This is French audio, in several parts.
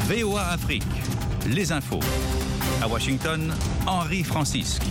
VOA Afrique, les infos. À Washington, Henri Francisque.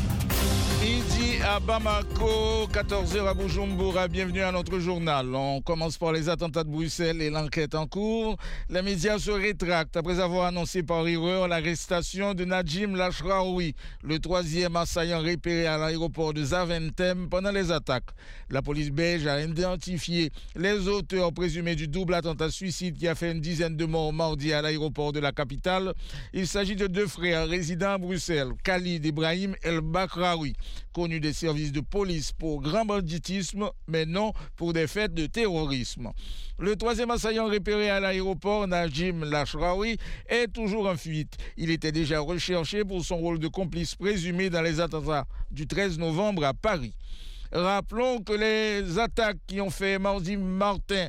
Midi à Bamako, 14h à Bujumbura. Bienvenue à notre journal. On commence par les attentats de Bruxelles et l'enquête en cours. Les médias se rétractent après avoir annoncé par erreur l'arrestation de Najim Lachraoui, le troisième assaillant repéré à l'aéroport de Zaventem pendant les attaques. La police belge a identifié les auteurs présumés du double attentat suicide qui a fait une dizaine de morts mardi à l'aéroport de la capitale. Il s'agit de deux frères résidant à Bruxelles, Khalid Ibrahim El Bakraoui, connu des services de police pour grand banditisme, mais non pour des faits de terrorisme. Le troisième assaillant repéré à l'aéroport, Najim Lachraoui, est toujours en fuite. Il était déjà recherché pour son rôle de complice présumé dans les attentats du 13 novembre à Paris. Rappelons que les attaques qui ont fait mardi matin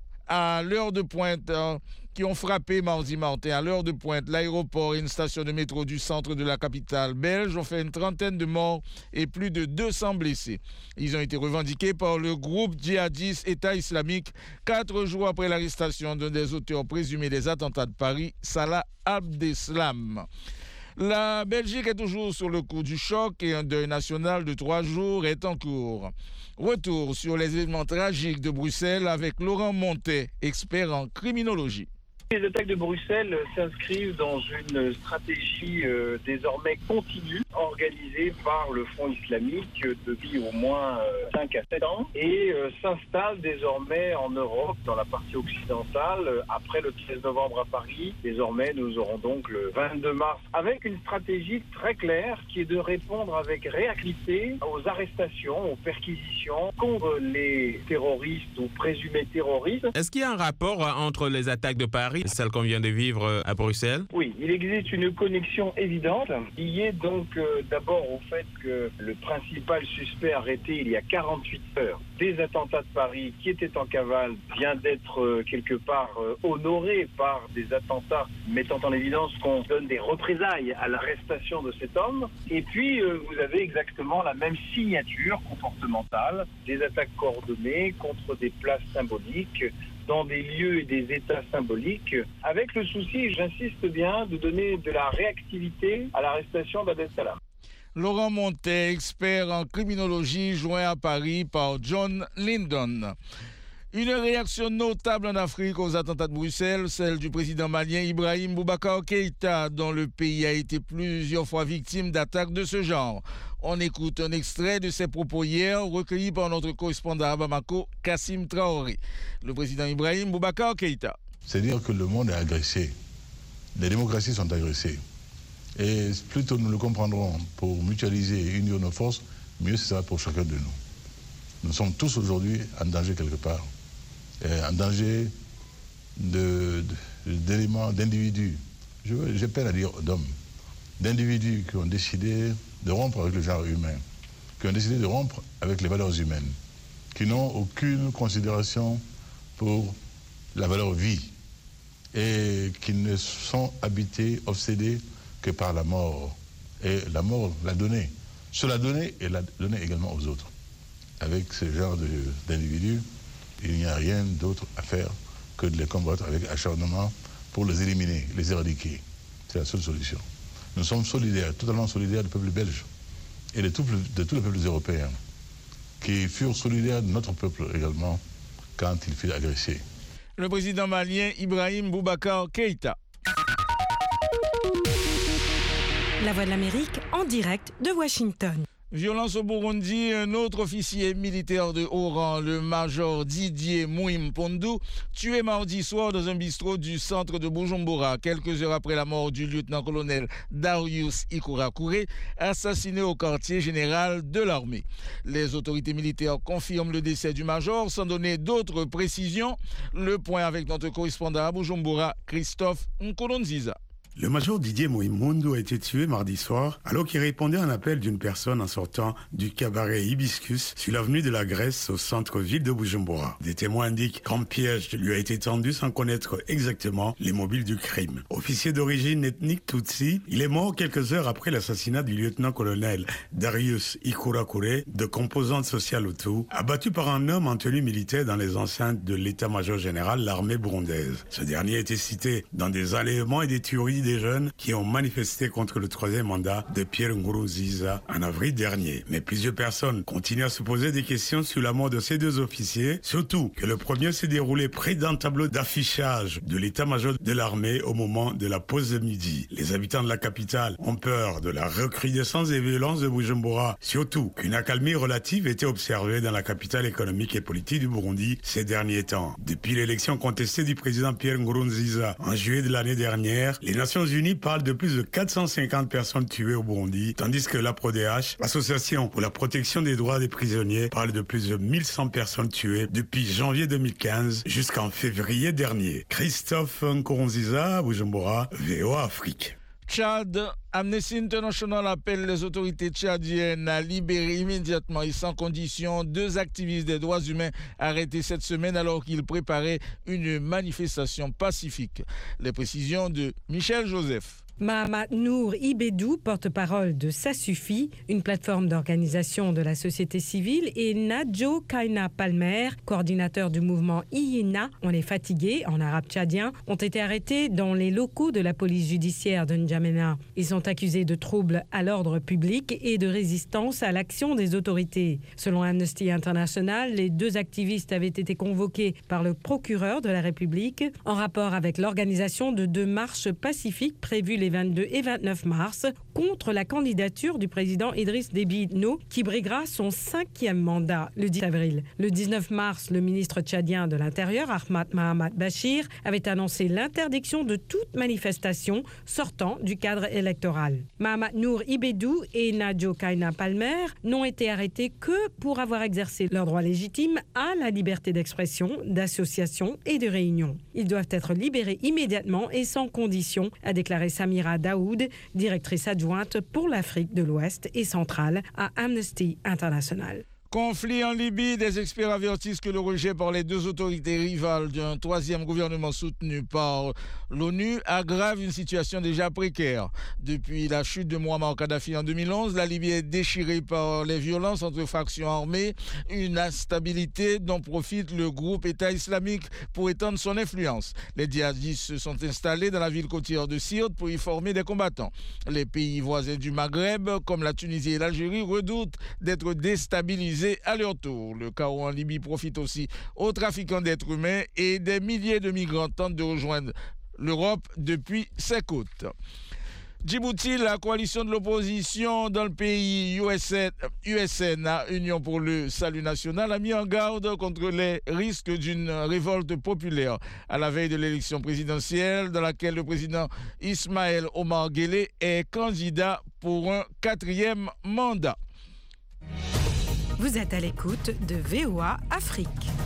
à l'heure de pointe, qui ont frappé mardi matin à l'heure de pointe l'aéroport et une station de métro du centre de la capitale belge ont fait une trentaine de morts et plus de 200 blessés. Ils ont été revendiqués par le groupe djihadiste État islamique 4 jours après l'arrestation d'un des auteurs présumés des attentats de Paris, Salah Abdeslam. La Belgique est toujours sur le coup du choc et un deuil national de 3 jours est en cours. Retour sur les événements tragiques de Bruxelles avec Laurent Montet, expert en criminologie. Les attaques de Bruxelles s'inscrivent dans une stratégie désormais continue, organisée par le Front islamique depuis au moins 5 à 7 ans et s'installe désormais en Europe, dans la partie occidentale, après le 13 novembre à Paris. Désormais, nous aurons donc le 22 mars, avec une stratégie très claire qui est de répondre avec réactivité aux arrestations, aux perquisitions contre les terroristes ou présumés terroristes. Est-ce qu'il y a un rapport entre les attaques de Paris, celle qu'on vient de vivre à Bruxelles? Oui, il existe une connexion évidente, liée donc d'abord au fait que le principal suspect arrêté il y a 48 heures des attentats de Paris qui était en cavale vient d'être quelque part honoré par des attentats mettant en évidence qu'on donne des représailles à l'arrestation de cet homme. Et puis vous avez exactement la même signature comportementale, des attaques coordonnées contre des places symboliques, dans des lieux et des états symboliques, avec le souci, j'insiste bien, de donner de la réactivité à l'arrestation d'Abdeslam. Laurent Montet, expert en criminologie, joint à Paris par John Lyndon. Une réaction notable en Afrique aux attentats de Bruxelles, celle du président malien Ibrahim Boubacar Keïta, dont le pays a été plusieurs fois victime d'attaques de ce genre. On écoute un extrait de ses propos hier, recueilli par notre correspondant à Bamako, Kassim Traoré. Le président Ibrahim Boubacar Keïta. C'est dire que le monde est agressé. Les démocraties sont agressées. Et plus tôt nous le comprendrons pour mutualiser et unir nos forces, mieux ce sera pour chacun de nous. Nous sommes tous aujourd'hui en danger quelque part. En danger d'éléments, d'individus, j'ai peine à dire d'hommes, d'individus qui ont décidé de rompre avec le genre humain, qui ont décidé de rompre avec les valeurs humaines, qui n'ont aucune considération pour la valeur vie et qui ne sont habités, obsédés que par la mort. Et la mort l'a donnée. Se la donner et la donner également aux autres. Avec ce genre d'individus, il n'y a rien d'autre à faire que de les combattre avec acharnement pour les éliminer, les éradiquer. C'est la seule solution. Nous sommes solidaires, totalement solidaires du peuple belge et de tous les peuples européens qui furent solidaires de notre peuple également quand il fut agressé. Le président malien Ibrahim Boubacar Keïta. La Voix de l'Amérique en direct de Washington. Violence au Burundi, un autre officier militaire de haut rang, le major Didier Mouim Pondou, tué mardi soir dans un bistrot du centre de Bujumbura, quelques heures après la mort du lieutenant-colonel Darius Ikurakure, assassiné au quartier général de l'armée. Les autorités militaires confirment le décès du major sans donner d'autres précisions. Le point avec notre correspondant à Bujumbura, Christophe Nkolonziza. Le major Didier Moïmoundou a été tué mardi soir alors qu'il répondait à un appel d'une personne en sortant du cabaret Hibiscus sur l'avenue de la Grèce au centre-ville de Bujumbura. Des témoins indiquent qu'un piège lui a été tendu sans connaître exactement les mobiles du crime. Officier d'origine ethnique Tutsi, il est mort quelques heures après l'assassinat du lieutenant-colonel Darius Ikurakure, de composante sociale Hutu, abattu par un homme en tenue militaire dans les enceintes de l'état-major général de l'armée burundaise. Ce dernier a été cité dans des enlèvements et des tueries des jeunes qui ont manifesté contre le troisième mandat de Pierre Nkurunziza en avril dernier. Mais plusieurs personnes continuent à se poser des questions sur la mort de ces deux officiers, surtout que le premier s'est déroulé près d'un tableau d'affichage de l'état-major de l'armée au moment de la pause de midi. Les habitants de la capitale ont peur de la recrudescence des violences de Bujumbura, surtout qu'une accalmie relative était observée dans la capitale économique et politique du Burundi ces derniers temps. Depuis l'élection contestée du président Pierre Nkurunziza en juillet de l'année dernière, les Nations Unies parlent de plus de 450 personnes tuées au Burundi, tandis que l'APRODH, l'association pour la protection des droits des prisonniers, parle de plus de 1100 personnes tuées depuis janvier 2015 jusqu'en février dernier. Christophe Nkurunziza, Bujumbura, VOA Afrique. Tchad, Amnesty International appelle les autorités tchadiennes à libérer immédiatement et sans condition 2 activistes des droits humains arrêtés cette semaine alors qu'ils préparaient une manifestation pacifique. Les précisions de Michel Joseph. Mahamat Nour Ibedou, porte-parole de Ça Suffit, une plateforme d'organisation de la société civile, et Nadjo Kaina Palmer, coordinateur du mouvement IENA, on est fatigué, en arabe tchadien, ont été arrêtés dans les locaux de la police judiciaire de N'Djamena. Ils sont accusés de troubles à l'ordre public et de résistance à l'action des autorités. Selon Amnesty International, les 2 activistes avaient été convoqués par le procureur de la République en rapport avec l'organisation de 2 marches pacifiques prévues les 22 et 29 mars contre la candidature du président Idriss Déby Itno qui briguera son 5e mandat le 10 avril. Le 19 mars, le ministre tchadien de l'Intérieur, Ahmad Mahamat Bachir, avait annoncé l'interdiction de toute manifestation sortant du cadre électoral. Mahamat Nour Ibedou et Nadjo Kaina Palmer n'ont été arrêtés que pour avoir exercé leur droit légitime à la liberté d'expression, d'association et de réunion. Ils doivent être libérés immédiatement et sans condition, a déclaré Samira Daoud, directrice adjointe pour l'Afrique de l'Ouest et centrale à Amnesty International. Conflit en Libye, des experts avertissent que le rejet par les 2 autorités rivales d'un 3e gouvernement soutenu par l'ONU aggrave une situation déjà précaire. Depuis la chute de Muammar Kadhafi en 2011, la Libye est déchirée par les violences entre factions armées, une instabilité dont profite le groupe État islamique pour étendre son influence. Les djihadistes se sont installés dans la ville côtière de Sirte pour y former des combattants. Les pays voisins du Maghreb, comme la Tunisie et l'Algérie, redoutent d'être déstabilisés à leur tour. Le chaos en Libye profite aussi aux trafiquants d'êtres humains et des milliers de migrants tentent de rejoindre l'Europe depuis ses côtes. Djibouti, la coalition de l'opposition dans le pays USN, Union pour le Salut National, a mis en garde contre les risques d'une révolte populaire à la veille de l'élection présidentielle dans laquelle le président Ismaël Omar Guelleh est candidat pour un 4e mandat. Vous êtes à l'écoute de VOA Afrique.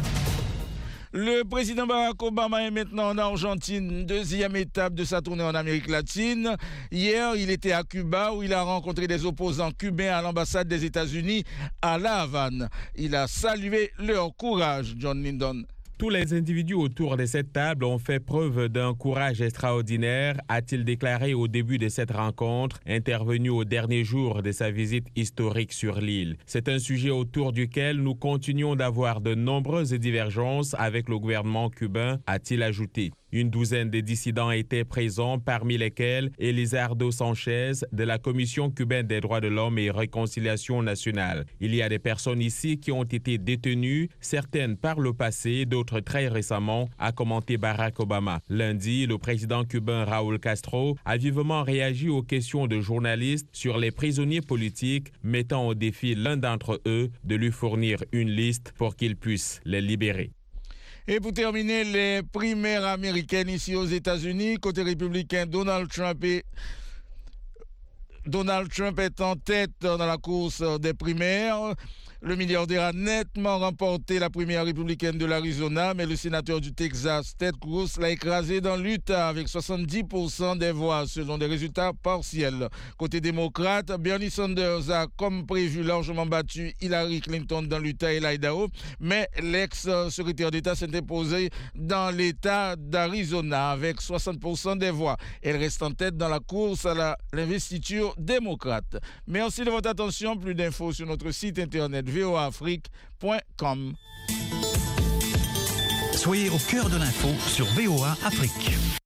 Le président Barack Obama est maintenant en Argentine, 2e étape de sa tournée en Amérique latine. Hier, il était à Cuba où il a rencontré des opposants cubains à l'ambassade des États-Unis à La Havane. Il a salué leur courage, John Lyndon. Tous les individus autour de cette table ont fait preuve d'un courage extraordinaire, a-t-il déclaré au début de cette rencontre, intervenue au dernier jour de sa visite historique sur l'île. C'est un sujet autour duquel nous continuons d'avoir de nombreuses divergences avec le gouvernement cubain, a-t-il ajouté. Une douzaine de dissidents étaient présents, parmi lesquels Elizardo Sanchez de la Commission cubaine des droits de l'homme et réconciliation nationale. Il y a des personnes ici qui ont été détenues, certaines par le passé, d'autres très récemment, a commenté Barack Obama. Lundi, le président cubain Raúl Castro a vivement réagi aux questions de journalistes sur les prisonniers politiques, mettant au défi l'un d'entre eux de lui fournir une liste pour qu'il puisse les libérer. Et pour terminer, les primaires américaines ici aux États-Unis, côté républicain, Donald Trump est en tête dans la course des primaires. Le milliardaire a nettement remporté la primaire républicaine de l'Arizona, mais le sénateur du Texas, Ted Cruz, l'a écrasé dans l'Utah avec 70% des voix selon des résultats partiels. Côté démocrate, Bernie Sanders a, comme prévu, largement battu Hillary Clinton dans l'Utah et l'Idaho, mais l'ex-secrétaire d'État s'est imposé dans l'État d'Arizona avec 60% des voix. Elle reste en tête dans la course à l'investiture démocrate. Merci de votre attention. Plus d'infos sur notre site internet voaafrique.com. Soyez au cœur de l'info sur VOA Afrique.